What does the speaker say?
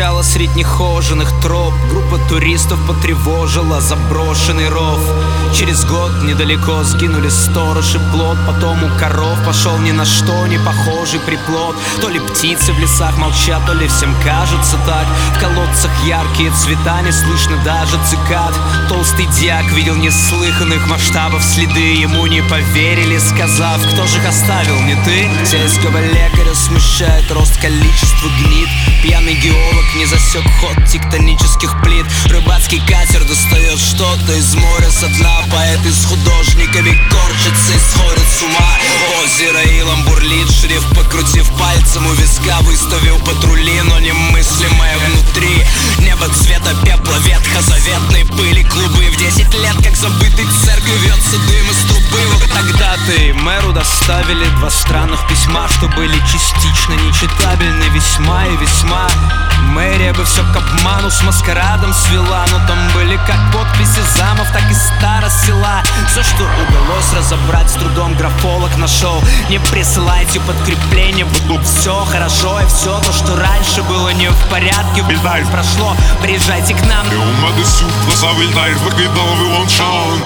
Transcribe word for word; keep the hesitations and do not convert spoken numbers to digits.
Начало средь нехоженных троп. Группа туристов потревожила заброшенный ров. Через год недалеко сгинули сторож и плот. Потом у коров пошел ни на что не похожий приплод. То ли птицы в лесах молчат, то ли всем кажется так. В колодцах яркие цвета, не слышно даже цикад. Толстый дьяк видел неслыханных масштабов следы. Ему не поверили, сказав: кто же их оставил, не ты? Сельского лекаря смущает рост количества гнид. Пьяный геолог не засек ход тектонических плит. Рыбацкий катер достает что-то из моря со дна. Поэты с художниками корчатся и сходят с ума. Озеро илом бурлит, шрифт покрутив пальцем у виска, выставил патрули, но немыслимое внутри. Небо цвета пепла, ветхозаветной пыли, клубы. В десять лет, как забытой церкви, вьется дым из трубы. Вот тогда-то и мэру доставили два странных письма, что были частично нечитабельны весьма и весьма. Мэрия бы все к обману с маскарадом свела, но там были как подписи замов, так и старост села. Все, что удалось разобрать, с трудом графолог нашел. Не присылайте подкрепление, вдруг все хорошо. И все то, что раньше было не в порядке, вновь прошло. Приезжайте к нам.